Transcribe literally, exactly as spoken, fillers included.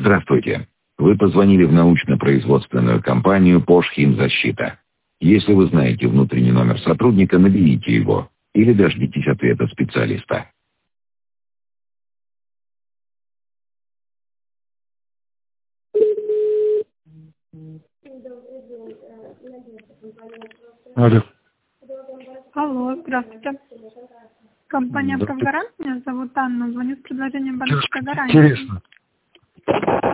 Здравствуйте. Вы позвонили в научно-производственную компанию «Пош Химзащита». Если вы знаете внутренний номер сотрудника, наберите его или дождитесь ответа специалиста. Алло. Алло, здравствуйте. Компания «Профгарант», меня зовут Анна, звоню с предложением банковской гарантии. Интересно.